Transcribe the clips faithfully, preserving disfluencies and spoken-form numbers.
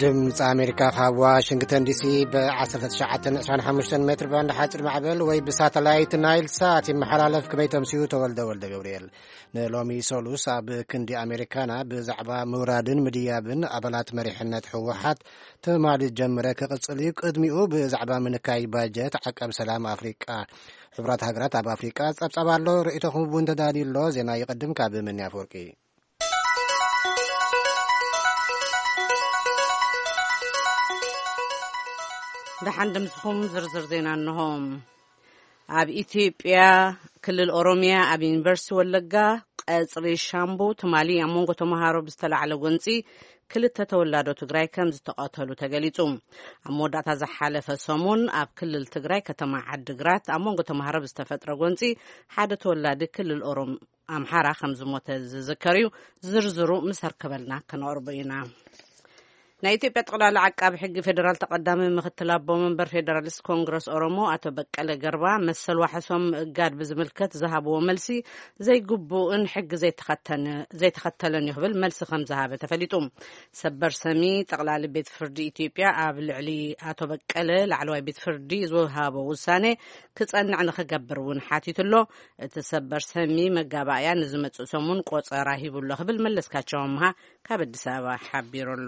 ድምፂ ኣሜሪካ ካብ ዋሽንግተን ዲሲ ብ19 25 ሜትር ባንድ ሓፂር ማዕበል ወይ ብሳተላይት ናይል ሳት ይመሓላለፍ ከመይ ተምሲኡ ተወልደ ወልደ ገብርኤል ንሎሚ ሶሉስ ኣብ ክንዲ ኣሜሪካና ብዛዕባ ምውራድን ምድያብን ኣባላት መሪሕነት ሕወሓት ተማሊት ጀመረ ክቅጽል እዩ ቅድሚኡ ብዛዕባ ምንካይ ባጀት ዓቀብ ሰላም ኣፍሪቃ ሕብራት ሃገራት ኣብ ኣፍሪቃ ጸብጸባ ኣሎ ርእይቶኹም እውን ተዳልዩሎ ዜና ይቀድም ካብ ምንያ አፈወርቂ ብሓንድምስኹም ዝርዝር ዜና እንሆም ኣብ ኢትዮጵያ ክልል ኦሮሚያ ኣብ ዩኒቨርሲቲ ወለጋ ቀጽሪ ሻምቡ ትማሊ ኣብ መንጎ ተምሃሮ ብዝተላዕለ ጎንፂ ክልተ ተወላዶ ትግራይ ከም ዝተቐተሉ ተገሊጹ ኣብ መወዳእታ ዝሓለፈ ሰሙን ኣብ ክልል ትግራይ ከተማ ዓዲግራት ኣብ መንጎ ተምሃሮ ብዝተፈጥረ ጎንፂ ሓደ ተወላዲ ክልል ኦሮም ኣምሓራ ከም ዝሞተ ዝዝከር እዩ ዝርዝሩ ምስ ርከበልና ከነቕርቦ ኢና ናይ ኢትዮጵያ ጠቅላላ ዓቃቢ ሕጊ ፌደራል ተቀዳሚ ምክትል አቦ መንበር ፌደራሊስት ኮንግረስ ኦሮሞ አቶ በቀለ ገርባ መሰል ዋሕሶም እጋድ ብዝምልከት ዝሃብዎ መልሲ ዘይግቡእን ሕጊ ዘይተኸተለን ይኽብል መልሲ ከም ዝሃበ ተፈሊጡ ሰበር ሰሚ ጠቅላላ ቤት ፍርዲ ኢትዮጵያ ኣብ ልዕሊ አቶ በቀለ ላዕለዋይ ቤት ፍርዲ ዝወሃቦ ውሳኔ ክጸንዕ ንኽገብር እውን ሓቲቱሎ እቲ ሰበር ሰሚ መጋባእያ ንዝመጽእ ሰሙን ቆጸራ ሂቡሎ ክብል መለስካቸው ኣምሃ ካብ አዲስ አበባ ሓቢሩሎ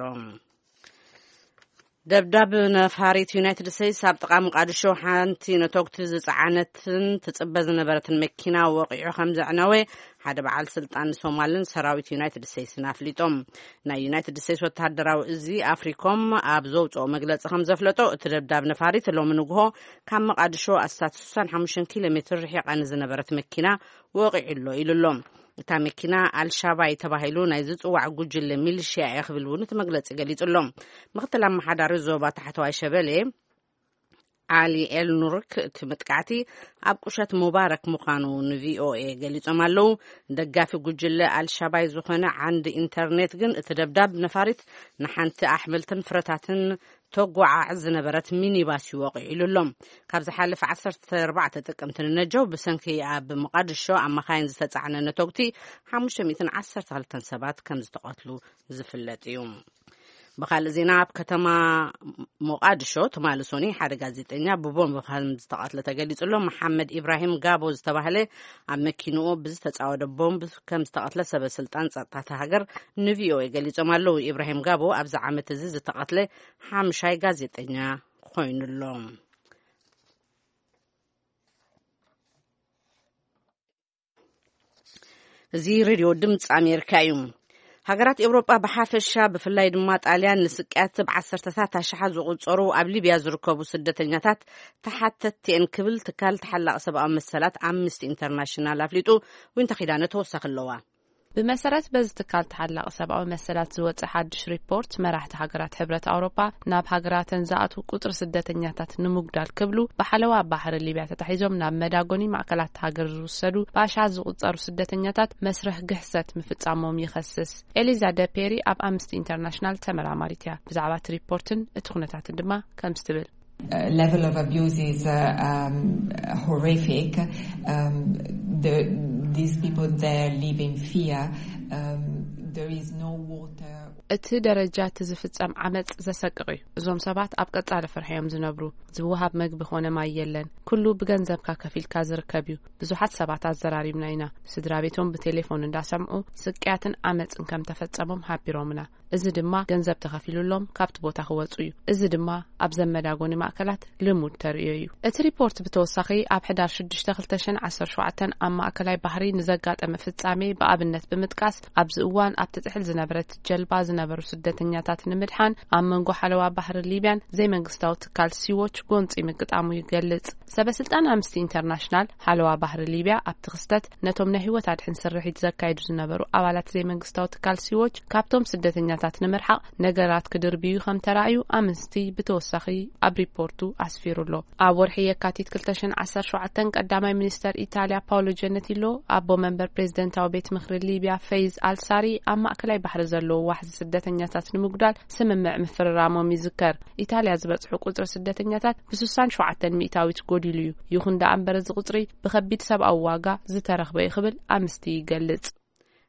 ደብዳብ ነፋሪት ዩናይትድ ስቴትስ ኣብ ጥቃ መቃድሾ ሓንቲ ነቶክቲ ዝፀዓነትን ትጽበ ዝነበረትን መኪና ወቂዑ ከም ዘዕነወ ሓደ በዓል ስልጣን ሶማልን ሰራዊት ዩናይትድ ስቴትስ ናፍሊጦም ናይ ዩናይትድ ስቴትስ ወታደራዊ እዚ አፍሪኮም ኣብ ዘውፅኦ መግለጺ ከም ዘፍለጦ እቲ ደብዳብ ነፋሪት ሎሚ ንግሆ ካብ መቃድሾ ኣስታት ስልሳ ወሓሙሽተ ኪሎ ሜትር ርሒቃን ዝነበረት መኪና ወቂዑሎ ኢሉሎም እታ መኪና አልሻባይ ተባሂሉ ናይ ዝጽዋዕ ጉጅለ ሚሊሽያ ይኽብል እውን እቲ መግለጺ ገሊጹሎም ምክትል ኣመሓዳሪ ዞባ ታሕተዋይ ሸበሌ አሊ ኤልኑርክ እቲ መጥቃዕቲ ኣብ ቁሸት ሙባረክ ምዃኑ ንቪኦኤ ገሊጾም ኣለው ደጋፊ ጉጅለ አልሻባይ ዝኾነ ዓንዲ ኢንተርኔት ግን እቲ ደብዳብ ነፋሪት ንሓንቲ ኣሕምልትን ፍረታትን ተጓዓዕ ዝነበረት ሚኒባስ ይወቂዑ ኢሉሎም ካብ ዝሓለፈ ዓሰርተ ኣርባዕተ ጥቅምቲ ነጀው ብሰንኪ ኣብ መቃድሾ ኣብ መኻይን ዝተጻዕነ ነቶክቲ ሓሙሽተ ሚእትን ዓሰርተ ክልተ ሰባት ከም ዝተቐትሉ ዝፍለጥ እዩ በኻል ዜና ኣብ ከተማ ሞቃድሾ ተማልሶኒ ሓደ ጋዜጠኛ ብቦምብ ከም ዝተቐትለ ተገሊጹሎ መሐመድ ኢብራሂም ጋቦ ዝተባህለ ኣብ መኪንኡ ብዝተጻወደ ቦምብ ከም ዝተቐትለ ሰበስልጣን ጸጥታ ሃገር ንቪኦኤ ገሊጾም ኣለው ኢብራሂም ጋቦ ኣብዚ ዓመት እዚ ዝተቐትለ ሓምሻይ ጋዜጠኛ ኮይኑሎ እዚ ሬድዮ ድምፂ ኣሜሪካ እዩ ሃገራት ኤውሮጳ ብሓፈሻ ብፍላይ ድማ ጣልያን ንስቅያት ብዓሰርተታት ኣሽሓት ዝቁጸሩ ኣብ ሊብያ ዝርከቡ ስደተኛታት ተሓተትቲአን ክብል ትካል ተሓላቕ ሰብኣዊ መሰላት ኣምነስቲ ኢንተርናሽናል ኣፍሊጡ ወይን ተኺዳነ ተወሳኺ ኣለዋ بمسارات بز تكال تحلق سبعة مسألة زوج حدش ريبورت مراحت هجرات حبرة أوروبا ناب هجرات زعتو كتر سدة نياتات نمقدار كبلو بحلوة بحر اللي بيعتتحيزهم ناب مداغوني معكلات هجر السدو باش عزو قطر سدة نياتات مسرح جحسات مفت عموم يخصص إليزا بيري أب أمستي إنترناشنال تمر عماريتها بزعبات ريبورتن اتخونتات الدماء كم ستبل Uh, level of abuse is uh, um, horrific. Um, the, these people there live in fear. Um, there is no water. እቲ ደረጃት ዝፍጸም ዓመጽ ዘሰቅቕ እዩ እዞም ሰባት ኣብ ቀጻለ ፍርሕዮም ዝነብሩ ዝውሃብ መግቢ ኾነ ማይ የለን ኩሉ ብገንዘብካ ከፊልካ ዝርከብ እዩ ብዙሓት ሰባት ኣዘራሪብና ኢና ስድራ ቤቶም ብቴሌፎን እንዳሰምዑ ስቅያትን ዓመጽን ከም ተፈጸሞም ሓቢሮምና እዚ ድማ ገንዘብ ተኸፊሉሎም ካብቲ ቦታ ክወጹ እዩ እዚ ድማ ኣብ ዘመዳጎኒ ማእከላት ልሙድ ተርእዮ እዩ እቲ ሪፖርት ብተወሳኺ ኣብ ሕዳር ሽዱሽተ ክልተ ሽሕን ዓሰርተ ሸውዓተ ኣብ ማእከላይ ባሕሪ ንዘጋጠመ ፍጻሜ ብኣብነት ብምጥቃስ ኣብዚ እዋን ኣብ ትጥሕል ዝነበረት ጀልባ ዝነበሩ ስደተኛታት ንምድሓን ኣብ መንጎ ሓለዋ ባሕሪ ሊብያን ዘይመንግስታዊ ትካል ሲዎች ጎንፂ ምግጣሙ ይገልጽ ሰበስልጣን ኣምነስቲ ኢንተርናሽናል ሓለዋ ባሕሪ ሊብያ ኣብ ትኽስተት ነቶም ናይ ህይወት ኣድሕን ስርሒት ዘካይዱ ዝነበሩ ኣባላት ዘይመንግስታዊ ትካል ሲዎች ካብቶም ስደተኛታት ንምርሓቕ ነገራት ክድርብዩ ከም ተራእዩ ኣምነስቲ ብተወሳኺ ኣብ ሪፖርቱ ኣስፊሩሎ ኣብ ወርሒ የካቲት ክልተ ሽሕን ዓሰርተ ሸውዓተ ቀዳማይ ሚኒስተር ኢጣልያ ፓውሎ ጀነቲሎ ኣቦ መንበር ፕሬዝደንታዊ ቤት ምክሪ ሊብያ ፈይዝ አልሳሪ ኣብ ማእከላይ ባሕሪ ዘለዎ ዋሕዚ ስደተኛታት ንምጉዳል ስምምዕ ምፍራሞም ይዝከር ኢጣልያ ዝበጽሑ ቁጥሪ ስደተኛታት ብስልሳ ሸውዓተ ሚእታዊት ጎዲሉ እዩ ይኹን ዳ ኣንበረ ዝቁጽሪ ብከቢድ ሰብኣዊ ዋጋ ዝተረኽበ ይኽብል ኣምነስቲ ይገልጽ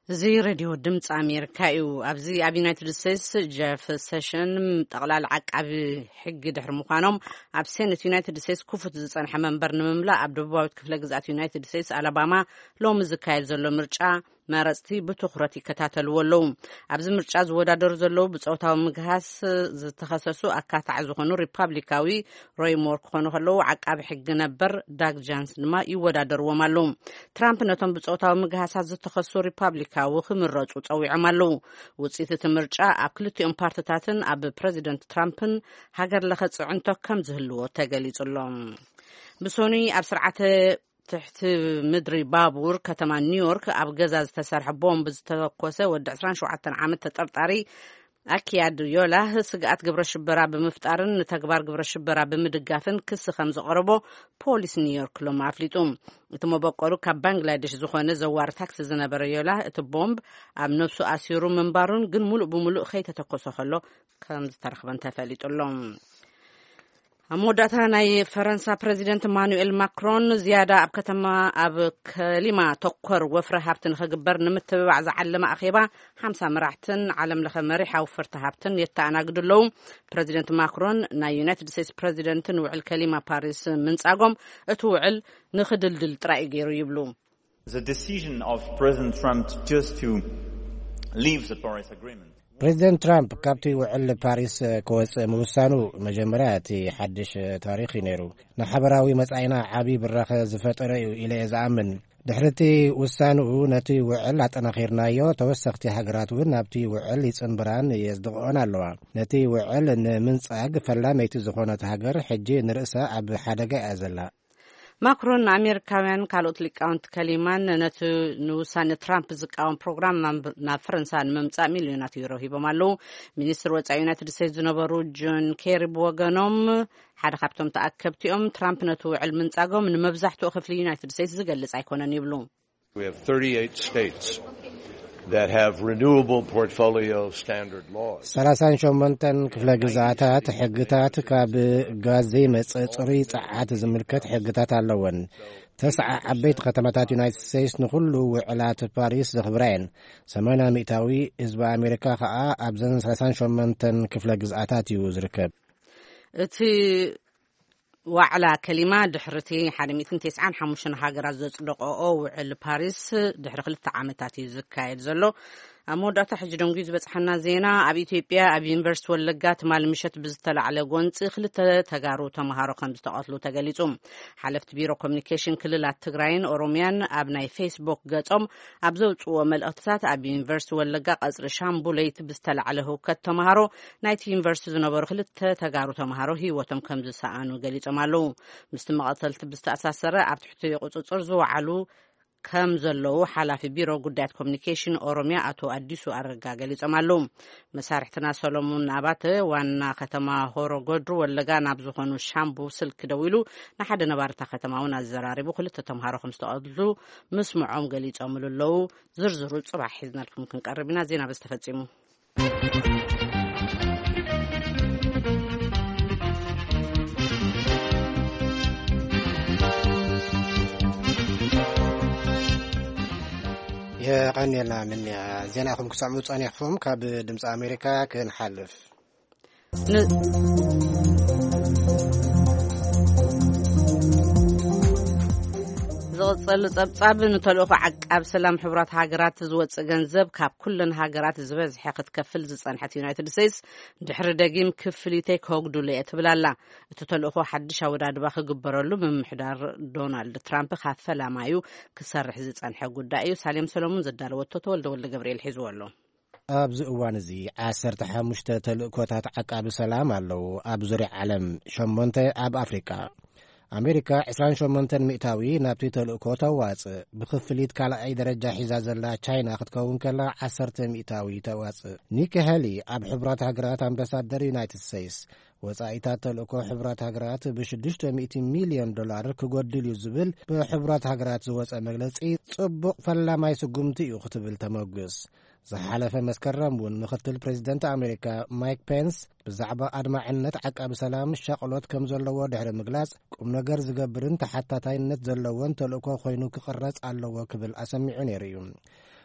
زي راديو دمص أمريكا يو أبزي أبي يونايتد ستيتس جيف سيشن تقلال عقاب حق دحر مقانم أب سنة يونايتد ستيتس كفت زصان حمام برنمملا أب دبوباوت كفله جزات يونايتد ستيتس ألاباما لو مزكايل زلو مرجع مارستي بتخرتي كتاتل ولو أبز مرجع زودادر زلو بصوتاو مجهاس زتخصصو أكات عزوخنو ريبابليكاوي روي مور خونو خلو عقاب حق نبر داك جانس نما يودادر ومالو ترامب نتم بصوتاو مجهاس زتخصصو ريبابليكاوي خمرجو صويعم አለው ውጽኢት ትምርጫ ኣብ ክልቲኦም ፓርቲታትን ኣብ ፕሬዚደንት ትራምፕን ሃገር ለኸጽዕንቶ ከም ዝህልዎ ተገሊጹሎም ብሶኒ ኣብ ስርዓተ تحت مدري بابور كتما نيويورك ኣብ ገዛ ዝተሰርሐ ቦምብ ዝተተኮሰ ወዲ عشرين وسبعة ዓመት ተጠርጣሪ أكيد يولا سقعت قبر الشبرة بمفتارن تكبر قبر الشبرة بمدقافن كس خمس قربو بوليس نيويورك لو معفلتهم ثم بقولوا كبنغلاديش زخوانة زوار تاكس زنبر يولا تبومب أم نفسو أسيرو من بارون قن ملو بملو خيطة تقصو خلو كم ترخبان تفاليت اللهم موداتها ناي فرنسا بريزيدنت مانويل ماكرون زيادة أب كتما أب كلمة تقر وفر هابتن خجبر نمتبع زعلم أخيبا حمسة مراحتن علم لخمري حوفرت هابتن يتعنا قدلو بريزيدنت ماكرون ناي يونايتد ستيتس بريزيدنت وعل كلمة باريس من ساقم اتوعل نخدل دل ترأي غيرو يبلو. The decision of President Trump just to leave the Paris Agreement. بريزيدنت ترامب كابتي وعل باريس كوس موسانو مجمرات حدش تاريخي نيرو نحبراوي مسعينا عبي بالرخ زفتريو إلى زعمن دحرتي وسانو نتي وعل عطنا خيرنايو توسختي حقراتو نابتي وعل يصنبران يصدقون اللوا نتي وعل منصاق فلاميتي زخونة حقر حجي نرأسا عب حدقة أزلا ماكرون أمريكاوين كالوت لقاونت كلمان نتو نوسان ترامب زقاون بروغرام نا فرنسا ممصا مليونات يورو هيبمالو مينستر وصاي يونايتد ستيتس نبرو جون كيري بوغانوم حدا خابتم تاكبتيوم ترامب نتو علم منصاغوم نمبزحتو خفل يونايتد ستيتس زغلص ايكونن يبلو. We have thirty-eight states that have renewable portfolio standard laws. سلاسان شومنتن كفلا جزاتات حقتات كاب غازي مصصري صعات زملكت حقتات اللون تسعة عبيت ختمات يونايتد ستيتس نخلو وعلات باريس زخبرين سمانا مئتاوي إزبا أمريكا خاء أبزن سلاسان شومنتن كفلا جزاتات يوزركب تي وعلى كلمة دحرتي حرميتن تسعان حموشن هاجرات زصدقو وعل باريس دحر خلت عامتات يزكايد زلو مودات حجدون جيز بصحنا زينا اب ኢትዮጵያ اب يونيفرسيتي ወለጋት ማል ምሸት ብዝተላዕለ ጎንጽ ክልተ ተጋሩ ተማሃሮ ከም ዝተቀትሉ ተገሊጹም ሓለፍቲ ቢሮ ኮሙኒኬሽን ክልላት ትግራይን ኦሮሚያን ኣብ ናይ ፌስቡክ ገጾም ኣብ ዘውጽዎ መልእክትታት ኣብ ዩኒቨርሲቲ ወለጋ ቀጽሪ ሻምቡለይት ብዝተላዕለ ሁከት ተማሃሮ ናይቲ ዩኒቨርሲቲ ዝነበሩ ክልተ ተጋሩ ተማሃሮ ህይወቶም ከም ዝሰኣኑ ገሊጾም ኣለው ምስቲ መቀተልቲ ብዝተኣሳሰረ ኣብ ትሕቲ ቁጽጽር ዝወዓሉ كم زلوا حلا في بيرو قدات كوميونيكيشن أوروميا أتو أديسو أرجع جالس أمالهم مسارحتنا سلمون نبات وانا ختما هورو قدرو واللجان نبزخونو شامبو سلك دويلو نحد نبارت ختماونا الزراري بخل تتمهارو خمسة أدلو مسمعهم جالس أملو لو زرزرو صباح حزنا لكم ممكن قربنا زينا بستفدسيمو يقنينا من زيناكم كسمعوا صانيحكم كاب دمص امريكا كنحلف زوصل صبصاب نتلوخ عقاب سلام حبرات هاجرات زوص ገንዘብ ካብ ኩለን ሃገራት ዝበዝሐ ክትከፍል ዝጸንሐት ዩናይትድ ስቴትስ ድሕሪ ደጊም ክፍሊተይ ከግዱለ እትብላላ እቲ ተልእኮ ሓድሽ አወዳድባ ክግበረሉ ምምሕዳር ዶናልድ ትራምፕ ካፈላማዩ ክሰርሕ ዝጸንሐ ጉዳይ እዩ ሳሌም ሰሎሞን ዘዳለወቶ ተወልደ ወልደ ገብርኤል ሒዝወሎ ኣብዚ እዋን እዚ ዓሰርተ ሓሙሽተ ተልእኮታት ዓቃብ ሰላም ኣለው ኣብ ዙርያ ዓለም ሸሞንተ ኣብ አፍሪካ أمريكا عشرين شمنتن مئتاوي نابتي تلقو تواص بخفليت كالا أي درجة حزازلا تشاينا خد كون كلا عشرة مئتاوي تواص نيك هالي أب حبرات هجرات أمباسادر يونايتد ستيتس وصايتات تلقو حبرات هجرات بشدشت مئة مليون دولار كقدل يزبل بحبرات هجرات زوص مجلسي صبق فلا ما يسقمتي يختبل تموجس زحلف مسكرم ونختل بريزيدنت أمريكا مايك بينس بزعبة أدمعنت عقاب سلام الشغلات كم زلوا دحر مجلس قم نجر زجبرن تحت تاينت زلوان تلقوا خينو كقرص على وكبل أسمعون يريون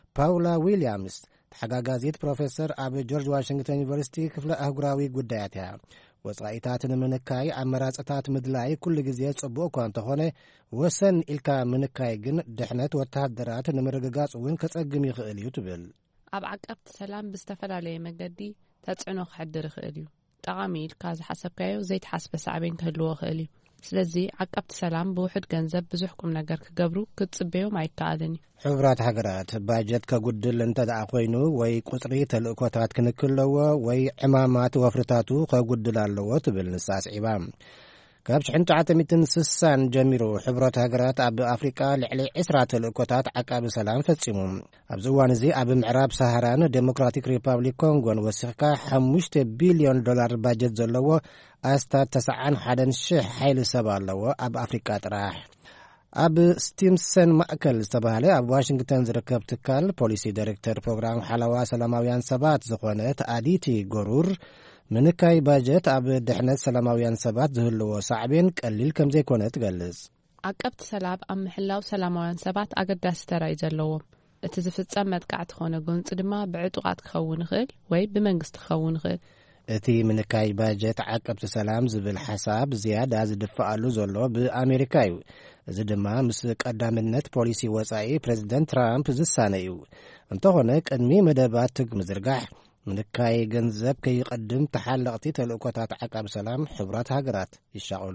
ፓውላ ዊልያምስ ተሓጋጋዚት ፕሮፌሰር ኣብ ጆርጅ ዋሽንግተን ዩኒቨርሲቲ ክፍለ ኣህጉራዊ ጉዳያት እያ ወጻኢታት ንምንካይ ኣመራጽታት ምድላይ ኩሉ ግዜ ጽቡቕ እኳ እንተኾነ ወሰን ኢልካ ምንካይ ግን ድሕነት ወተሃደራት ንምርግጋጽ እውን ከጸግም ይኽእል እዩ ትብል ኣብ ዓቀብቲ ሰላም ብዝተፈላለየ መገዲ ተጽዕኖ ክሕድር ይኽእል እዩ ጠቓሚ ኢልካ ዝሓሰብካዮ ዘይተሓስበ ሳዕቤን ክህልዎ ይኽእል እዩ ስለዚ ዓቀብቲ ሰላም ብውሕድ ገንዘብ ብዙሕ ቁም ነገር ክገብሩ ክትጽበዮም ኣይከኣልን እዩ ሕቡራት ሃገራት ባጀት ከጉድል እንተደኣ ኮይኑ ወይ ቁፅሪ ተልእኮታት ክንክለዎ ወይ ዕማማት ወፍርታቱ ከጉድል ኣለዎ ትብል ንሳስዒባ ካብ ሽሕን ትሽዓተ ሚእትን ስሳን ጀሚሩ ሕቡራት ሃገራት ኣብ ኣፍሪቃ ልዕሊ ዒስራ ተልእኮታት ዓቃቢ ሰላም ፈጺሙ ኣብዚ እዋን እዚ ኣብ ምዕራብ ሳሃራን ዴሞክራቲክ ሪፐብሊክ ኮንጎን ወሲኽካ ሓሙሽተ ቢልዮን ዶላር ባጀት ዘለዎ ኣስታት ተስዓን ሓደን ሽሕ ሓይሊ ሰብ ኣለዎ ኣብ ኣፍሪቃ ጥራሕ ኣብ ስቲምሰን ማእከል ዝተባሃለ ኣብ ዋሽንግተን ዝርከብ ትካል ፖሊሲ ዳይሬክተር ፕሮግራም ሓለዋ ሰላማውያን ሰባት ዝኾነት ኣዲቲ ጎሩር ምንካይ ባጀት ኣብ ድሕነት ሰላማውያን ሰባት ዝህልዎ ሳዕቤን ቀሊል ከም ዘይኮነ ትገልጽ ዓቀብቲ ሰላም ኣብ ምሕላው ሰላማውያን ሰባት ኣገዳሲ ተራ እዩ ዘለዎም እቲ ዝፍጸም መጥቃዕቲ ኾነ ጎንፂ ድማ ብዕጡቓት ክኸውን ይኽእል ወይ ብመንግስቲ ክኸውን ይኽእል እቲ ምንካይ ባጀት ዓቀብቲ ሰላም ዝብል ሓሳብ ዝያዳ ዝድፍኣሉ ዘሎ ብኣሜሪካ እዩ እዚ ድማ ምስ ቀዳምነት ፖሊሲ ወጻኢ ፕሬዚደንት ትራምፕ ዝሳነ እዩ እንተኾነ ቅድሚ መደባት ትግ ምዝርጋሕ ምንካይ ገንዘብ ከይቀድም ተሓለቕቲ ተልእኮታት ዓቃቢ ሰላም ሕቡራት ሃገራት ይሻቐሉ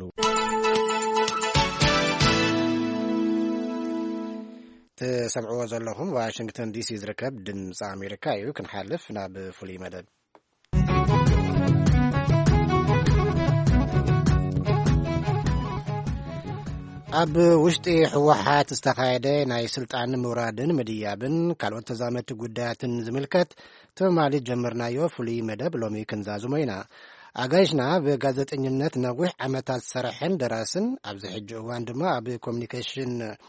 ትሰምዕዎ ዘለኹም ዋሽንግተን ዲሲ ዝርከብ ድምፂ ኣሜሪካ እዩ ክንሓልፍ ናብ ፍሉይ መደብ ኣብ ውሽጢ ሕወሓት ዝተኻየደ ናይ ስልጣን ምውራድን ምድያብን ካልኦት ተዛመድቲ ጉዳያትን ዝምልከት ተማሊት ጀመርናዮ ፍሉይ መደብ ሎሚ ክንዛዝሞ ኢና ኣጋይሽና ብጋዜጠኝነት ነዊሕ ዓመታት ዝሰርሐን ደራስን ኣብዚ ሕጂ እዋን ድማ ኣብ ኮሚኒኬሽን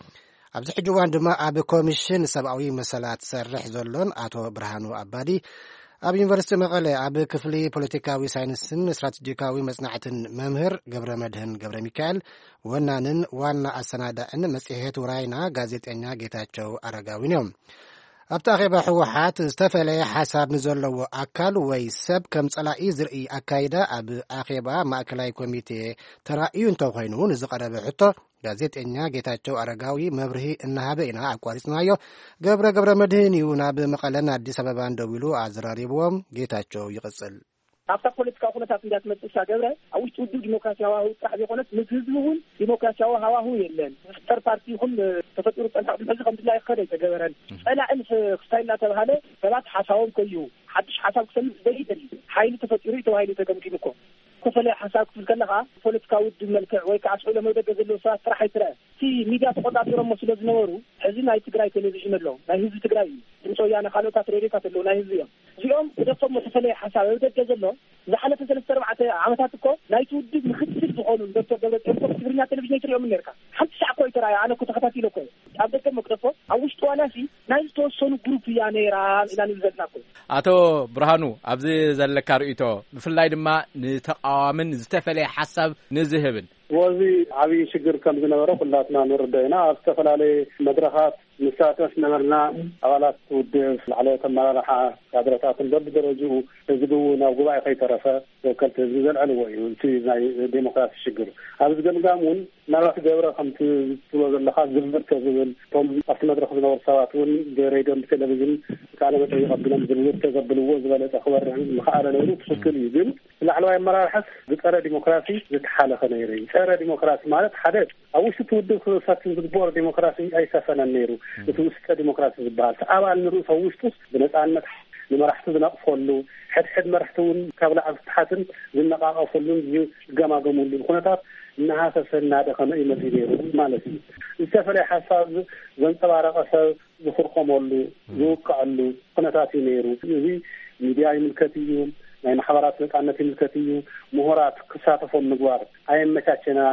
ኣብዚ ሕጂ እዋን ድማ ኣብ ኮሚሽን ሰብኣዊ መሰላት ዝሰርሕ ዘሎን ኣቶ ብርሃኑ ኣባዲ ኣብ ዩኒቨርሲቲ መቐለ ኣብ ክፍሊ ፖለቲካዊ ሳይንስን ስትራቴጂካዊ መጽናዕትን መምህር ገብረ መድህን ገብረ ሚካኤል ወናንን ዋና ኣሰናዳእን መጽሔት ውራይና ጋዜጠኛ ጌታቸው ኣረጋዊን እዮም ኣብቲ ኣኼባ ሕወሓት ዝተፈለየ ሓሳብ ንዘለዎ ኣካል ወይ ሰብ ከም ጸላኢ ዝርኢ ኣካይዳ ኣብ ኣኼባ ማእከላይ ኮሚቴ ተራእዩ እንተኾይኑ ንዝቐረበ ሕቶ ጋዜጠኛ ጌታቸው ኣረጋዊ መብርሂ እናሃበ ኢና ኣቋሪጽናዮ ገብረ ገብረ መድህን እዩ ናብ መቐለን ኣዲስ ኣበባን ደው ኢሉ ኣዘራሪብዎም ጌታቸው ይቕጽል ኣብታ ፖለቲካዊ ኩነታት እንዳትመጽእ ሻገብረ ኣብ ውሽጢ ውድብ ዲሞክራሲያዊ ሃዋህው ጥራሕ ዘይኮነስ ምስ ህዝቢ እውን ዲሞክራሲያዊ ሃዋህው የለን ዝፍጠር ፓርቲ ይኹን ተፈጢሩ ፀንሐ ሕዚ ከምትላይ ክኸደ ይተገበረን ጸላእን ክስታይ እናተባሃለ ሰባት ሓሳቦም ከዩ ሓድሽ ሓሳብ ክሰምዕ ዘይደሊ ሓይሊ ተፈጢሩ ተባሂሉ ተገምጊሙ እኮ ተፈለየ ሓሳብ ክፍል ከለኻ ፖለቲካዊ ውድብ መልክዕ ወይ ከዓ ስዑሎ መውደገ ዘለዎ ሰባት ጥራሕ ኣይትረአ እቲ ሚድያ ተቆጣጢሮሞ ስለ ዝነበሩ ሕዚ ናይ ትግራይ ቴሌቪዥን ኣለዎ ናይ ህዝቢ ትግራይ እዩ ድምፂ ወያነ ካልኦታት ሬድዮታት ኣለዎ ናይ ህዝቢ እዮም እዚኦም እደፎሞ ተፈለየ ሓሳብ ኣብደገ ዘሎ ዝሓለፈ ሰለስተ ኣርባዕተ ዓመታት እኮ ናይቲ ውድብ ምክትል ዝኾኑ ዶክተር ደብረጽዮን እኮ ትግርኛ ቴሌቪዥን ይትሪኦም ነርካ ሓንቲ ሻዕ እኮ ይተራእዩ ኣነ እኮ ተኸታቲለ እኮ ኣብ ደገ መቅደፎ ኣብ ውሽጢ ዋላሲ ናይ ዝተወሰኑ ግሩፕ እያ ነይራ ኢና ንብዘልና እኮ ኣቶ ብርሃኑ ኣብዚ ዘለካ ርእቶ ብፍላይ ድማ ንተቃዋምን ዝተፈለየ ሓሳብ ንዝህብን ወዚ ዓብይ ሽግር ከም ዝነበረ ኩላትና ንርዳእ ኢና ኣብ ዝተፈላለየ መድረኻት ንሳተፍ ነበርና ኣባላት ውድብ ላዕለዎት ኣመራርሓ ካድረታትን በብደረጅኡ ህዝቢ ናብ ጉባኤ ከይተረፈ ወከልቲ ህዝቢ ዘልዕልዎ እዩ እቲ ናይ ዴሞክራሲ ሽግር ኣብ ዝገምጋም እውን ናብቲ ገብረ ከምቲ ትብሎ ዘለካ ዝብር ተዝብል ቶም ኣብቲ መድረክ ዝነበሩ ሰባት እውን ብሬድዮን ብቴሌቪዥን ቃለ መጠይቅ ኣቢሎም ዝብር ተዘብልዎ ዝበለጠ ክበርህ ዝኸኣለ ነይሩ ትክክል እዩ ግን ላዕለዋይ ኣመራርሓስ ዝፀረ ዲሞክራሲ ዝተሓለኸ ነይሩ ፀረ ዲሞክራሲ ማለት ሓደ ኣብ ውሽጢ ውድብ ክሳትን ዝግበር ዲሞክራሲ ኣይሰፈነን ነይሩ እቲ ውሽጢ ዲሞክራሲ ዝበሃል ኣባል ንርእሶ ውሽጡስ ብነፃነት ንመራሕቲ ዝነቕፈሉ ሕድሕድ መራሕቲ እውን ካብ ላዕሊ ታሕትን ዝነቃቐፈሉን ዝገማገሙሉን ኩነታት እናሃሰሰ እናደኸመ ይመፅእ ነይሩ ማለት እዩ ዝተፈለየ ሓሳብ ዘንፀባረቐ ሰብ ዝኽርኸመሉ ዝውቅዐሉ ኩነታት እዩ ነይሩ እዚ ሚድያ ይምልከት እዩ ናይ ማሕበራት ነፃነት ይምልከት እዩ ምሁራት ክሳተፎም ምግባር ኣይመቻቸናን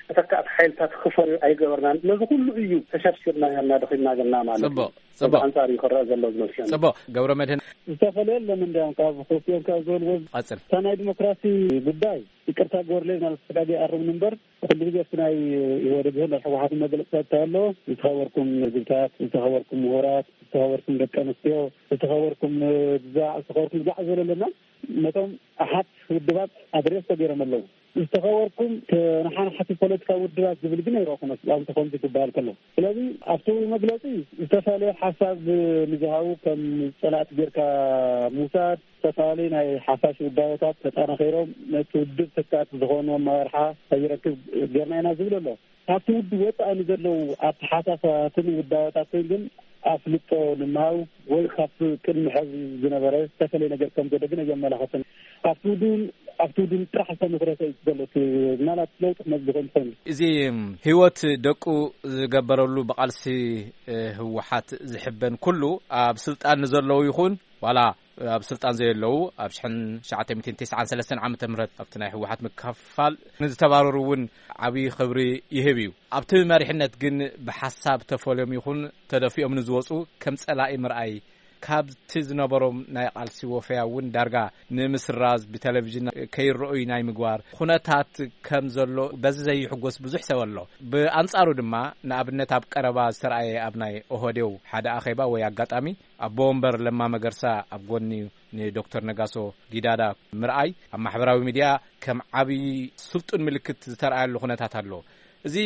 ተካት ሓይልታት ክፈር ኣይገበርናን ነዚ ኩሉ እዩ ተሸርሽርና ያናደኺና ገና ማለት ጽቦ ጽቦ አንጻር ይኸረ ዘሎ ዝመስል ጽቦ ገብረ መድህን ዝተፈለየ ለምን ዳም ካብ ሆስፒታል ካብ ዘልዎ ቀጽል ሰናይ ዲሞክራሲ ጉዳይ ይቅርታ ጎርሌ ማለት ተጋዲ አርብ ነበር ሁሉ ጊዜ ስናይ ወደ ቢሆን ለሐዋሃት መግለጽ ታያለ ይተኸበርኩም ግብታት ይተኸበርኩም ምሁራት ይተኸበርኩም ደቀ አንስትዮ ይተኸበርኩም ዛ ተኸበርኩም ዛ ዘለለና መቶም አሓት ውድባት አድሬስ ተገረመለው ይተኸበርኩም ተናሓን ሓቲ ፖለቲካ ውድባት ዝብል ግን ይረኹም አስላም ተኾን ትባል ከሎ ስለዚህ አፍቶ መግለጽ ዝተፈለየ ሓሳብ ንዝሃው ከም ጸላት ጌርካ ሙሳድ ተሳሊ ናይ ሓፋሽ ውዳዮታት ተጣናኺሮም ነትውድብ ተካት ዝኾኑ ማርሓ ተይረክብ ገርናይና ዝብለሎ ኣብቲ ውድ ወጣኒ ዘለው ኣብቲ ሓሳባትን ውዳዮታትን ግን አፍልጦ ንማው ወይ ካፍ ቅድሚ ሕዚ ዝነበረ ተፈለየ ነገር ከም ዘደግነ የመላኸተን አፍቱዱን አፍቱዱን ጥራሕ ተመክረተ ይዘለት ማለት ለውጥ መዝገም ፈን እዚ ህይወት ደቁ ዝገበረሉ በቃልሲ ህወሓት ዝሕበን ኩሉ ኣብ ስልጣን ዘለው ይኹን ዋላ ኣብ ስልጣን ዘየለው ኣብ ሸሕን ሸዓተ ሚእትን ትስዓን ሰለስተን ዓመተ ምህረት ኣብቲ ናይ ህወሓት ምክፍፋል ንዝተባረሩውን ዓብዪ ክብሪ ይህብ እዩ ኣብቲ መሪሕነት ግን ብሓሳብ ተፈልዮም ይኹን ተደፊኦም ንዝወፁ ከም ጸላኢ ምርኣይ ካብቲ ዝነበሮም ናይ ቃልሲ ወፈያ እውን ዳርጋ ንምስራዝ ብቴሌቪዥን ከይረአዩ ናይ ምግባር ኩነታት ከም ዘሎ በዚ ዘይሕጎስ ብዙሕ ሰብ ኣሎ ብኣንጻሩ ድማ ንኣብነት ኣብ ቀረባ ዝተርኣየ ኣብ ናይ ኦህዴው ሓደ ኣኼባ ወይ ኣጋጣሚ ኣቦ ወንበር ለማ መገርሳ ኣብ ጎኒ ንዶክተር ነጋሶ ጊዳዳ ምርኣይ ኣብ ማሕበራዊ ሚድያ ከም ዓብዪ ስልጡን ምልክት ዝተርኣየሉ ኩነታት ኣሎ እዚ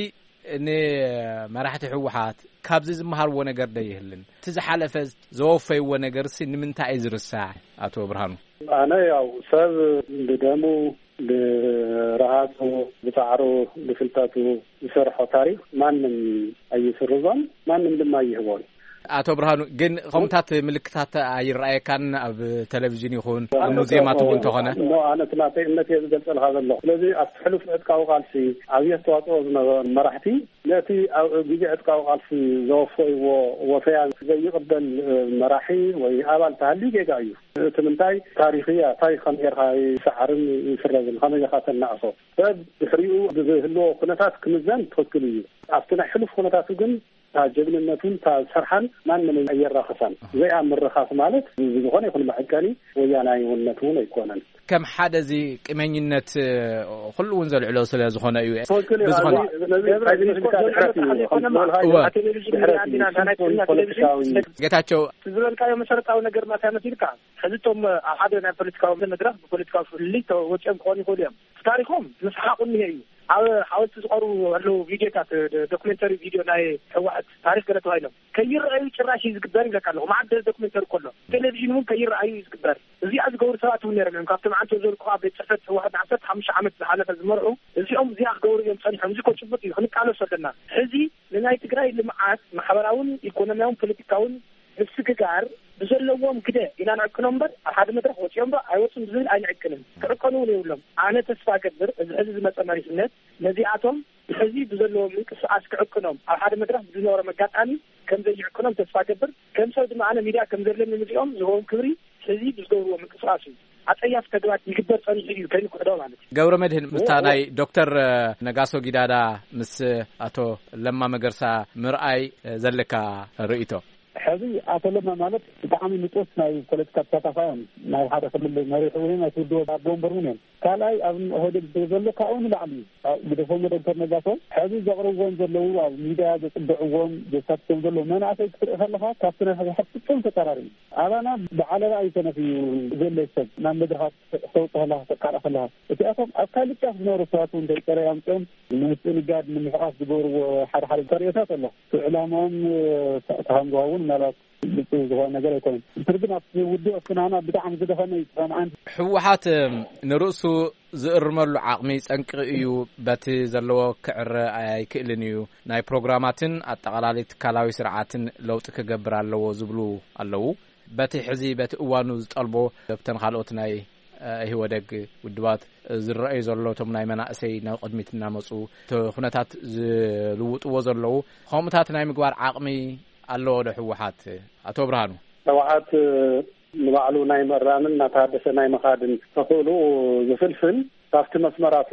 ንመራሕቲ ህወሓት ካብዚ ዝመሃርዎ ነገር ደይህልን ትዝሓለፈ ዘወፈይዎ ነገርሲ ንምንታይ ዝርሳዕ አቶ ብርሃኑ ኣነ ያው ሰብ ብደሙ ብረሃቱ ብታዕሩ ብፍልጠቱ ዝሰርሖ ታሪክ ማንም ኣይስርዞም ማንም ድማ ይህቦን አቶ ብርሃኑ ግን ከምታት ምልክታት አይራየካን ኣብ ቴሌቪዥን ይኹን ኣብ ሙዚየማት እውን ተኾነ ኖ ኣነ ትናተይ እምነት የዝገልጸልካ ዘሎ ስለዚ ኣብ ሕሉፍ ዕጥቃዊ ቃልሲ ዓብዪ ኣስተዋፅኦ ዝነበረ መራሕቲ ነቲ ኣብ ግዜ ዕጥቃዊ ቃልሲ ዘወፈይዎ ወፈያ ዘይቕበል መራሒ ወይ ኣባል ተሃልዩ ጌጋ እዩ እቲ ምንታይ ታሪኽያ ታሪክ ከም ጌርካ ይሰዓርን ይስረዝን ከመይ ጌርካ ተናእሶ ሰብ ድሕሪኡ ብዝህልዎ ኩነታት ክምዘን ትኽክል እዩ ኣብቲ ናይ ሕሉፍ ኩነታቱ ግን ጀግንነቱን ታሰርሓን ማንም ኣየራኸሳን ዘያ ምርኻስ ማለት ዝኾነ ይኹን ማዕቀኒ ወያናይ ውነቱ እውን ኣይኮነን ከም ሓደ ዚ ቅመኝነት ኩሉ እውን ዘልዕሎ ስለ ዝኾነ እዩ ብዝኾነ ጌታቸው ዝብልካዮ መሰረታዊ ነገር ማሳነት ይልካ ሕዝቶም ኣብ ሓደ ናይ ፖለቲካዊ መድረኽ ብፖለቲካዊ ፍልይ ወፂኦም ክኾኑ ይኽእሉ እዮም ታሪኮም ዝስሓቁ እኒሄ እዩ ኣብ ሓወልቲ ዝቐርቡ ኣለዉ ቪድዮታት ዶኩሜንተሪ ቪድዮ ናይ ህወሓት ታሪክ ገለ ተባሂሎም ከይረአዩ ጭራሽ ዝግበር ይብለካ ኣለኹ ማዕደ ዶኩሜንተሪ ከሎ ቴሌቪዥን እውን ከይረአዩ ዝግበር እዚኣ ዝገብሩ ሰባት እውን ነይሮም ካብቶም ዓንተ ዘልኩ ኣብ ቤት ፅሕፈት ህወሓት ዓሰርተ ሓሙሽተ ዓመት ዝሓለፈ ዝመርሑ እዚኦም እዚኣ ክገብሩ እዮም ፀኒሖም እዚ ኮጭቡጥ እዩ ክንቃለሶ ኣለና ሕዚ ንናይ ትግራይ ልምዓት ማሕበራውን ኢኮኖሚያውን ፖለቲካውን ምስግጋር ብዘለዎም ግደ ኢና ንዕቅኖም በር ኣብ ሓደ መድረኽ ወፂኦም በር ኣይወፅም ዝብል ኣይንዕቅንም ክዕቀኑ እውን የብሎም ኣነ ተስፋ ገብር እዚ ሕዚ ዝመፀ መሪሕነት ነዚኣቶም ሕዚ ብዘለዎም ምንቅስቃስ ክዕቅኖም ኣብ ሓደ መድረኽ ብዝነበሮ መጋጣሚ ከም ዘይዕቅኖም ተስፋ ገብር ከም ሰብ ድማ ኣነ ሚድያ ከም ዘለኒ ምዚኦም ዝህቦም ክብሪ ሕዚ ብዝገብርዎ ምንቅስቃስ እዩ ኣፀያፍ ተግባራት ይግበር ፀኒሑ እዩ ከይኑ ክሕዶ ማለት እዩ ገብረ መድህን ምስታ ናይ ዶክተር ነጋሶ ጊዳዳ ምስ ኣቶ ለማ መገርሳ ምርኣይ ዘለካ ርእይቶ ሕዚ ኣቶ ለማ ማለት ብጣዕሚ ንጡስ ናይ ፖለቲካ ተሳታፋዮም ናይ ሓደ ክልል መሪሑ ወይ ናይ ትውድቦ ኣቦ ወንበር እውን እዮም ካልኣይ ኣብ ኦህዴድ ዘሎ ካብኡ ንላዕሊ እዩ ብደፎም ዶክተር ነጋሶ ሕዚ ዘቕርብዎም ዘለው ኣብ ሚድያ ዘፅብዕዎም ዘሳትፎም ዘለው መናእሰይ ክትርኢ ከለካ ካብቲ ናይ ህወሓት ፍጹም ተቀራሪ ኣባና ብዓለባ ኣይኮነፍ እዩ ዘለ ሰብ ናብ መድረኻት ተውፅእ ከለካ ተቃርአ ከለካ እቲኣቶም ኣብ ካልእ ጫፍ ዝነበሩ ሰባት እውን ደይፀረ ኣምፅኦም ንምስጥንጋድ ንምሕቃፍ ዝገብርዎ ሓደ ሓደ ተርእዮታት ኣሎ ዕላማኦም ተሃምዝኸውን ማለት ዝኾነ ነገር ኣይኮነን ትርግም ኣብ ውድብ ኣፍናና ብጣዕሚ ዝደኸመ ይሰማዓን ህወሓት ንርእሱ ዝእርመሉ ዓቕሚ ፀንቂ እዩ በቲ ዘለዎ ክዕረ ኣይክእልን እዩ ናይ ፕሮግራማትን ኣጠቓላሊ ትካላዊ ስርዓትን ለውጢ ክገብር ኣለዎ ዝብሉ ኣለዉ በቲ ሕዚ በቲ እዋኑ ዝጠልቦ ደብተን ካልኦት ናይ ህወደግ ውድባት ዝረአዩ ዘሎ ቶም ናይ መናእሰይ ናብ ቅድሚት እናመፁ ኩነታት ዝልውጥዎ ዘለዉ ከምኡታት ናይ ምግባር ዓቕሚ ኣለዎ ዶ ህወሓት ኣቶ ብርሃኑ ህወሓት ንባዕሉ ናይ መራምን እናተሃደሰ ናይ መኻድን ተኽእሉ ዝፍልፍል ካብቲ መስመራቱ እዩ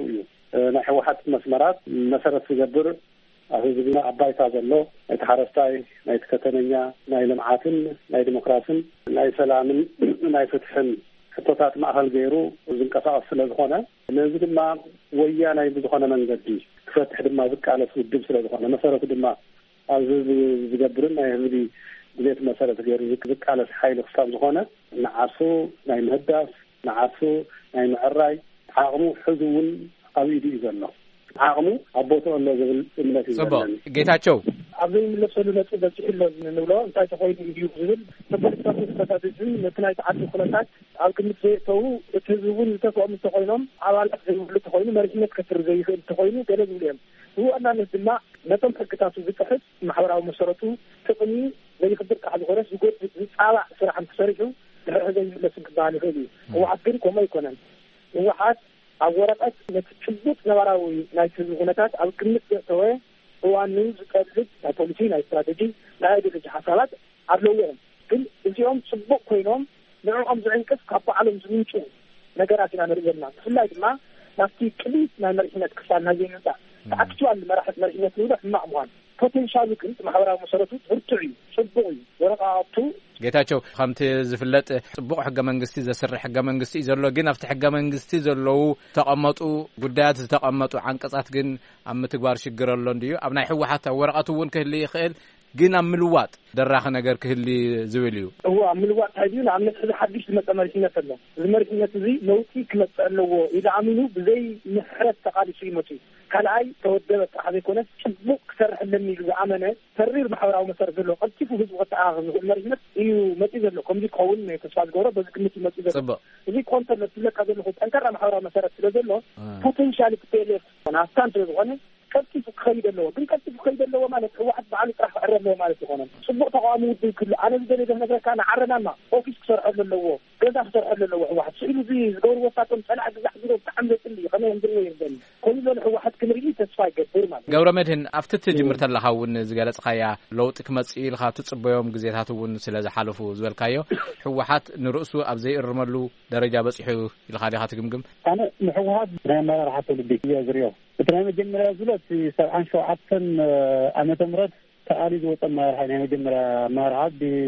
ናይ ሕወሓት መስመራት መሰረት ዝገብር ኣብ ህዝብና ኣባይታ ዘሎ ናይ ተሓረስታይ ናይ ከተነኛ ናይ ልምዓትን ናይ ዲሞክራሲን ናይ ሰላምን ናይ ፍትሕን ሕቶታት ማእኸል ገይሩ ዝንቀሳቀስ ስለ ዝኾነ ነዚ ድማ ወያናይ ብዝኾነ መንገዲ ክፈትሕ ድማ ዝቃለስ ውድብ ስለ ዝኾነ መሰረቱ ድማ ኣብ ዝገብርን ናይ ህዝቢ ብዘት መሰረት ገይሩ ዝቃለስ ሓይሊ ክሳብ ዝኾነ ንዓርሱ ናይ ምህዳስ ንዓርሱ ናይ ምዕራይ ዓቕሙ ሕዚ እውን ኣብ ኢዱ እዩ ዘሎ ዓቕሙ ኣቦቶ ኣሎ ዝብል እምነት እዩ ዘለኒ ጌታቸው ኣብዚ ንለብሰሉ ነጥብ በፂሕሎ ንብሎ እንታይ ተኾይኑ እዩ ዝብል ተፖለቲካዊ ተሳታፊን ነቲ ናይ ተዓዲ ኩነታት ኣብ ግምት ዘይእተው እቲ ህዝቢ እውን ዝተስኦም እንተኾይኖም ኣባላት ዘይብሉ ተኾይኑ መሪሕነት ከስር ዘይኽእል ተኾይኑ ገለ ዝብሉ እዮም ብዋናነት ድማ ነቶም ሕግታቱ ዝጥሕስ ማሕበራዊ መሰረቱ ጥቕሚ ዘይክብር ከዓ ዝኾነስ ዝጎድእ ዝፃባዕ ስራሕ እንትሰሪሑ ድሕሪ ዘይምለስ ክበሃል ይኽእል እዩ ህወሓት ግን ከምኡ ኣይኮነን ህወሓት ኣብ ወረቀት ነቲ ጭቡጥ ነባራዊ ናይ ህዝቢ ኩነታት ኣብ ግምት ዘእተወ እዋኑ ዝጠልብ ናይ ፖሊሲ ናይ ስትራቴጂ ናይ ኣይዲዮሎጂ ሓሳባት ኣለዎም ግን እዚኦም ፅቡቅ ኮይኖም ንዕኦም ዝዕንቅፍ ካብ በዓሎም ዝምንጩ ነገራት ኢና ንርኢ ዘለና ብፍላይ ድማ ናብቲ ቅሊት ናይ መሪሕነት ክሳል ናይ ዘይምምፃእ ተኣክቹዋል መራሕት መሪሕነት ንብሎ ሕማቅ ምኳን ፖቴንሻሉ ግን ማሕበራዊ መሰረቱ ብርቱዕ እዩ ፅቡቅ እዩ ወረቃቱ ጌታቸው ከምቲ ዝፍለጥ ጽቡቕ ሕገ መንግስቲ ዘስርሕ ሕገ መንግስቲ እዩ ዘሎ ግን ኣብቲ ሕገ መንግስቲ ዘለዉ ተቐመጡ ጉዳያት ዝተቐመጡ ዓንቀጻት ግን ኣብ ምትግባር ሽግር ኣሎ እንድዩ ኣብ ናይ ሕወሓት ወረቐቱ እውን ክህሊ ይኽእል ግን ኣብ ምልዋጥ ደራኺ ነገር ክህሊ ዝብል እዩ እዎ ኣብ ምልዋጥ ታዲዩ ንኣብነት ሕዚ ሓድሽ ዝመፀ መሪሕነት ኣሎ እዚ መሪሕነት እዚ ለውጢ ክመፅእ ኣለዎ ኢሉ ኣሚኑ ብዘይ ምሕረት ተቃሊሱ ይመፁ ካልኣይ ተወደበ ጥራሕ ዘይኮነስ ፅቡቅ ክሰርሐለኒ ኢሉ ዝኣመነ ሰሪር ማሕበራዊ መሰረት ዘሎ ቀልጢፉ ህዝቢ ክተኣኻኽብ ዝኽእል መሪሕነት እዩ መፂኡ ዘሎ ከምዚ ክኸውን ተስፋ ዝገብሮ በዚ ግምት እዩ መፂኡ ዘሎ እዚ ኮንተንት ዝለካ ዘለኹ ጠንካራ ማሕበራዊ መሰረት ስለ ዘሎ ፖቴንሻል ክተልፍ ናስታን ስለ ዝኾነ ቀልጢፉ ክኸይድ ኣለዎ ግን ቀልጢፉ ክኸይድ ኣለዎ ማለት ህወሓት በዓሉ ጥራሕ ክዕረ ኣለዎ ማለት ይኾነ ፅቡቅ ተቃዋሚ ውድብ ክህሉ ኣነ ዝደለየ ነገርካ ንዓረናማ ኦፊስ ክሰርሐሉ ኣለዎ ገዛ ክሰርሐሉ ኣለዎ ህወሓት ስኢሉ እዚ ዝገብሩ ወጣቶም ፀላዕ ግዛዕ ዝሮ ብጣዕሚ ዘፅሊ ከመይ እንድርዎ ይርደኒ ከምኡ ዝበለ ህወሓት ክንርኢ ተስፋ ይገብር ማለት ገብረ መድህን ኣብቲ ትጅምር ተለኻ እውን ዝገለጽካያ ለውጢ ክመጽእ ኢልካ ትጽበዮም ግዜታት እውን ስለ ዝሓለፉ ዝበልካዮ ሕወሓት ንርእሱ ኣብ ዘይእርመሉ ደረጃ በፂሑ ኢልካ ዲኻ ትግምግም ኣነ ንሕወሓት ናይ ኣመራርሓ ትውልዲ እየ ዝሪኦ እቲ ናይ መጀመርያ ዝለት ሰብዓን ሸውዓተን ዓመተ ምህረት ተኣሊ ዝወፀ ኣመራርሓ ናይ መጀመርያ ኣመራርሓ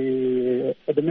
ብዕድመ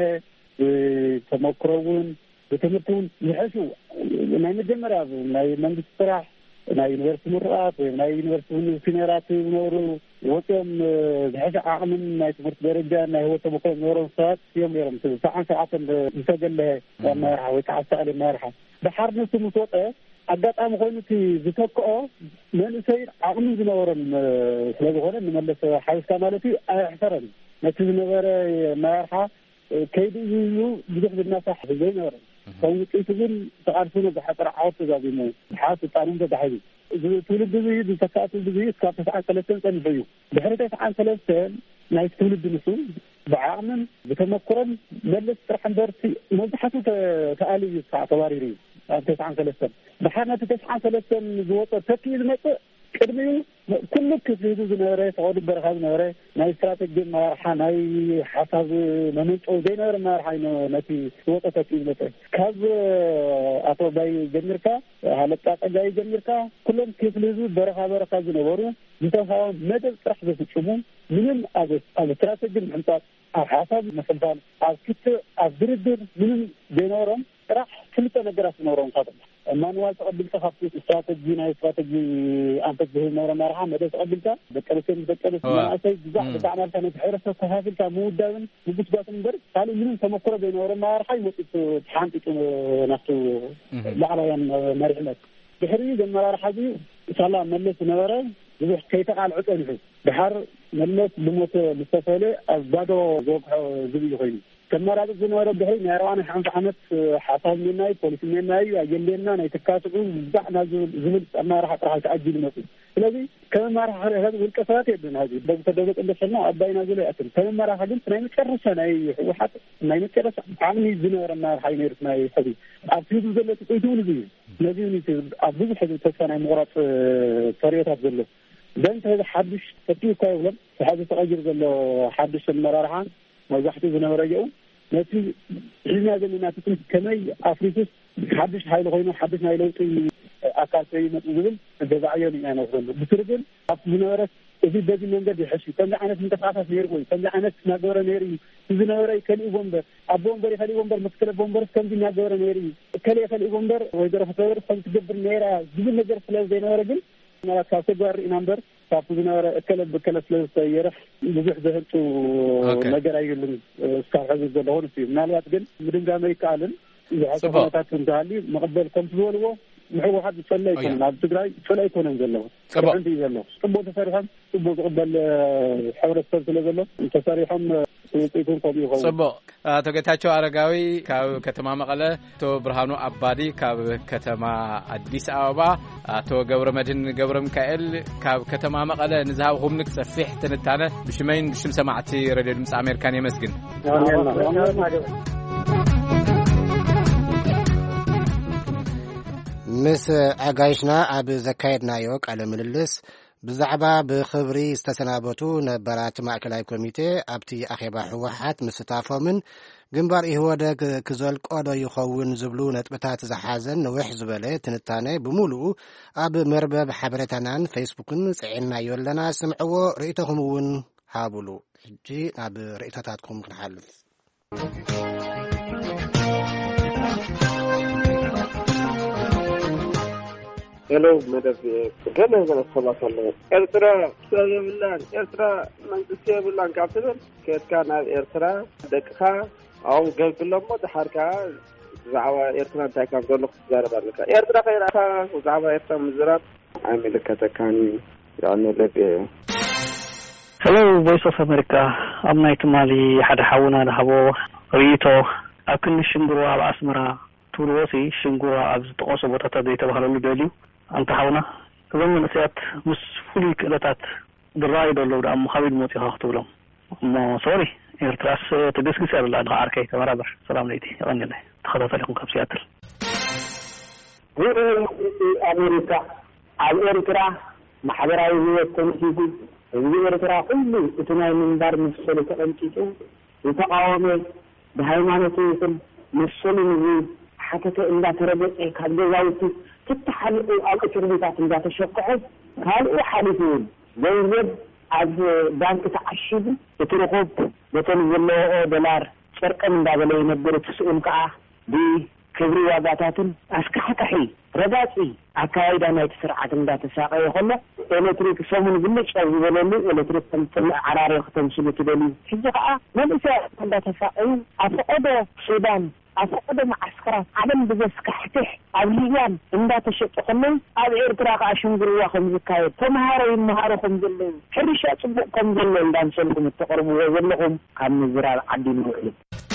ብተመክሮ እውን ብትምህርቲ እውን ዝሕሹ ናይ መጀመርያ ናይ መንግስቲ ስራሕ ናይ ዩኒቨርሲቲ ምሩቃት ወይ ናይ ዩኒቨርሲቲ ሲኒራት ዝነበሩ ወፅኦም ዝሕሸ ዓቕምን ናይ ትምህርቲ ደረጃ ናይ ህይወት ተመክሮ ዝነበሮም ሰባት እዮም ነይሮም ሰብዓን ሸውዓተን ዝተገለሀ ኣመራርሓ ወይ ከዓ ዝተኣሊ ኣመራርሓ ድሓር ንሱ ምስ ወፀ ኣጋጣሚ ኮይኑ እቲ ዝተክኦ መንእሰይ ዓቕሚ ዝነበሮም ስለ ዝኾነ ንመለስ ሓዊስካ ማለት እዩ ኣይሕሰረን ነቲ ዝነበረ ኣመራርሓ ከይዲ እዩ ብዙሕ ዝናሳሕ ዘይነበረ ከም ውፅኢቱ ግን ተቃልሱኑ ብሓፀረ ዓወት ተዛዚሙ ሓት ጣኑም ተታሒዙ እዚ ትውልድ እዚ ዝተካእቱ ግዜ እስካብ ተስዓን ሰለስተን ፀኒሑ እዩ ድሕሪ ተስዓን ሰለስተን ናይ ትውልድ ንሱ ብዓቕምን ብተመክሮን መለስ ጥራሕ እምበርቲ መብዛሕትኡ ተኣሊ እዩ ክሳዕ ተባሪሩ እዩ ኣብ ተስዓን ሰለስተን ድሓር ነቲ ተስዓን ሰለስተን ዝወፀ ተኪኡ ዝመፅእ ቅድሚኡ ኩሉ ክፍሉ ዝነበረ ተቐዱ በረኻ ዝነበረ ናይ ስትራቴጂ ኣመራርሓ ናይ ሓሳብ መመንጨው ዘይነበረ ኣመራርሓ እዩ ነቲ ዝወፀ ተኪኡ ዝመፅእ ካብ ኣቶ ባይ ጀሚርካ ሃለቃ ፀጋይ ጀሚርካ ኩሎም ክፍሊ ህዝቢ በረኻ በረኻ ዝነበሩ ዝተኻቦም መደብ ጥራሕ ዘፍፅሙ ምንም ኣብ ስትራቴጂ ምሕንፃፅ ኣብ ሓሳብ ምፍልፋል ኣብ ክትዕ ኣብ ድርድር ምንም ዘይነበሮም ጥራሕ ክልተ ነገራት ዝነበሮም ካቶም ማንዋል ተቐቢልካ ካብቲ ስትራቴጂ ናይ ስትራቴጂ ኣንፈት ዝህብ ነበረ ኣመራርሓ መደብ ተቐቢልካ ደቀንስትዮ ደቀንስት መናእሰይ ብዛዕ ብዛዕ ማልካ ነቲ ሕብረተሰብ ተካፊልካ ምውዳብን ምጉስጓስን እምበር ካሊእ ምንም ተመክሮ ዘይነበሮ ኣመራርሓ ይመፅት ተሓንጢጡ ናብቲ ላዕለዋያን መሪሕነት ድሕሪ ዘመራርሓ እዚ ኢንሻላ መለስ ዝነበረ ብዙሕ ከይተቃልዑ ፀኒሑ ድሓር መለስ ብሞተ ዝተፈለ ኣብ ባዶ ዘወቅሖ ዝብዩ ኮይኑ ተመራጭ ዝነበረ ድሕሪ ናይ ኣርባዕተ ሓምሳ ዓመት ሓሳብ ሜናይ ፖሊሲ ሜናይ ኣየሌና ናይ ትካትኡ ብዛዕ ናብ ዝብል ኣመራርሓ ጥራሕ ተኣጂሉ መፁ ስለዚ ከም ኣመራርሓ ክሪኢ ውልቀ ሰባት የብልን ሕዚ ዶክተር ደብረፅዮን ደሰና ኣባይና ዝብሎ ይኣትም ከም ኣመራርሓ ግን ናይ መጨረሻ ናይ ሕወሓት ናይ መጨረሻ ዓቕሚ ዝነበረ ኣመራርሓ እዩ ነይሩ ናይ ሕዚ ኣብቲ ህዝቢ ዘሎ ትፅኢቱ እውን እዚ ነዚ ኣብ ብዙሕ ሕዝቢ ተስፋ ናይ ምቑራፅ ፈርዮታት ዘሎ ዘንተ ሕዚ ሓዱሽ ተኪኡካ ይብሎም ሕዚ ተቐይር ዘሎ ሓዱሽ ኣመራርሓ መብዛሕትኡ ዝነበረ እዚኡ ነቲ ሒዝና ዘለና ትፅኢት ከመይ ኣፍሪሱስ ሓዱሽ ሓይሊ ኮይኑ ሓዱሽ ናይ ለውጢ ኣካል ሰይመጥ ዝብል ገዛዕዮን ኢና ነውሰሉ ብትርግን ኣብ ዝነበረት እዚ በዚ መንገዲ ይሕሽ ከምዚ ዓይነት ምንቅስቃሳት ነይሩ ወይ ከምዚ ዓይነት እናገበረ ነይሩ እዩ ዝነበረ ከሊእ ወንበር ኣብ ወንበር ከሊእ ወንበር ምክትለ ወንበር ከምዚ እናገበረ ነይሩ እዩ ከሊእ ከሊእ ወንበር ወይ ደረፈ ተወር ከም ትገብር ነይራ ዝብል ነገር ስለ ዘይነበረ ግን ካብ ተግባር ኢና እምበር ካብ ዝነበረ እከለ ብከለ ስለ ዝተየረፍ ብዙሕ ዘህልጡ ነገር ኣይገሉን እስካብ ሕዚ ዘለሆን እዩ ምናልባት ግን ምድንጋመ ይከኣልን ዝሓሰበታት እንተሃሊ መቐበል ከም ዝበልዎ ምሕወሓት ዝፈለይ ይኮነን ኣብ ትግራይ ዝፈለይ ይኮነን ዘለዎ ፅቡቅ ዘለዎ ፅቡቅ ተሰሪሖም ፅቡቅ ዝቕበል ሕብረተሰብ ስለ ዘሎ ተሰሪሖም ውፅኢቱን ከምኡ ይኸውን ፅቡቅ ኣቶ ጌታቸው ኣረጋዊ ካብ ከተማ መቐለ ኣቶ ብርሃኑ ኣባዲ ካብ ከተማ ኣዲስ ኣበባ ኣቶ ገብረ መድህን ገብረ ሚካኤል ካብ ከተማ መቐለ ንዝሃብኹም ንክሰፊሕ ትንታነ ብሽመይን ብሽም ሰማዕቲ ሬድዮ ድምፂ ኣሜሪካን የመስግን ምስ ኣጋይሽና ኣብ ዘካየድናዮ ቃለ ምልልስ ብዛዕባ ብኽብሪ ዝተሰናበቱ ነበራት ማእከላዊ ኮሚቴ ኣብቲ ኣኼባ ሕወሓት ምስታፎምን ግንባር ኢህወደግ ክዘልቆ ዶ ይኸውን ዝብሉ ነጥብታት ዝሓዘን ንውሕ ዝበለ ትንታነ ብምሉኡ ኣብ መርበብ ሓበሬታናን ፌስቡክን ጽዒናዮ ኣለና ስምዕዎ ርእይቶኹም እውን ሃብሉ ሕጂ ናብ ርእይቶታትኩም ክንሓልፍ Hello, madam. Can I get a follow up? Ertra, Sayavilan, Ertra, Mankisavilan capital, Ketkana, Ertra, Dekha, أو قبل لما تحركها زعوا إرتنا تاكم دولك زارب لك إرتنا خيرها وزعوا إرتنا مزراب عامل كتكاني يعني لبي Hello, Voice of America. I'm Night Mali. حد حاولنا نحبو ريتو أكن شنغرو على أسمرا تروسي شنغرو على تقص بطاطا ديتا بحلو داليو أنت حاولنا ضمن نسيات مش فولي كلتات دراي دولو أم خالد موتي هاختولهم ما سوري إرتراس تدسك سأل الله أدغى عركي كمرابر سلام ليتي أغني الله تخطط لكم كبسياتل أمريكا على إرترا محضراء الكوميتي إرترا كله إتناي من دار مسؤول كأنتيجو يتقاوم بهايمانته مسؤول حتى إن تربط كذا زاوية تتحل أو كتير إن تشقعه قالوا حالفين زين از بانك تعشب يترقب بتنزل له دولار شركة من دابا اللي ينبرت سؤال كعه دي كبري واباتاتن أسكحة حي رباطي عكايد أنا يتسرعة من ذات الساقة يخلى إلكتريك سومن قلتش أو يقولون إلكتريك تمثل عراري ختم سنة تبالي في الزقعة ما بيساعد من ذات الساقة أفقد السودان أفقد معسكرات عدم بزسك حتح أوليان إن ذات الشيء تقلل أو إرتراق عشان قروا خمس كايد ثم هاري مهارو خمس الليل حرشة سبق خمس الليل دان سلكم التقرب ويظلهم خمس زرار عدين مؤلم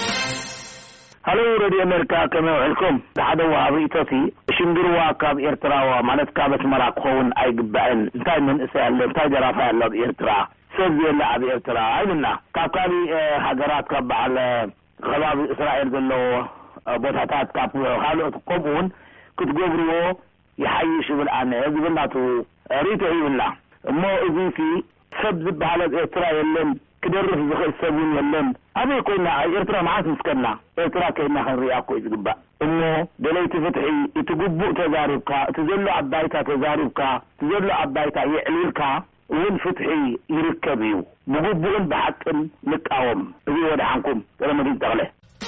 هلو راديو أمريكا كما وعلكم لحدوا عبيتاتي شنقروا كاب إرتراوا مالت كابت مراق خون أي قبعين انتاي من إسرائيل انتاي جرافة اللاب إرترا سيزي اللعب إرترا عيننا كاب كابي حجرات كاب على غلاب إسرائيل قلوا بوتاتات كاب خالو تقومون كنت قبروا يحيشوا بالآن يجب الناتو ريتو عيو الله مو إذن في سبب على إرترا يلن كدرس زخي السبين يلن أبي كنا إرترا معاس مسكنا إرترا كنا خنرياكو يتقبع إنه دليت فتحي يتقبوا تجاربك تزلوا عبايتا تجاربك تزلوا عبايتا يعليلك وين فتحي يركبيو بقبوا بحق نقاوم إذي ودعانكم ولما دين تغلي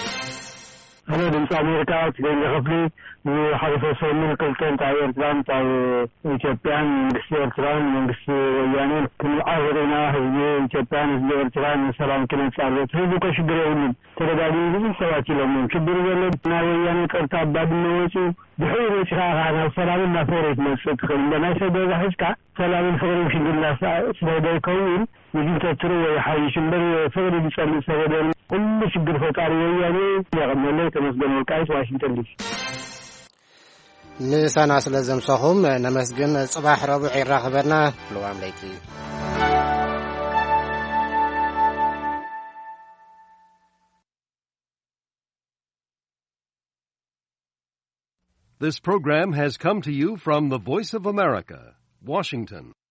أنا دمس أمريكا تدين لغفلي بحرفة سومن كلتين تاي إرتران تاي إيجابيان مجلس إرتران مجلس ويانين كل آخرنا هزي إيجابيان هزي إرتران سلام كلين سارت هزو كشبري ونم تردادي نزل سواتي لهم شبري ولد ناوياني كرتاب باب النوسي بحير إشراغانا سلام الله فوريت مجلس عندما يسدو حسكا سلام الفغري وشد الله سيدا يكون يجب تتروا يحايش البري فغري بسالي سيدا كل شبر فكاري وياني يغمي الله تمسجن الكايس واشنطن دي نسانا سلزم صخوم نمسجن صباح ربع راخبرنا لوام ليكي This program has come to you from the Voice of America, Washington.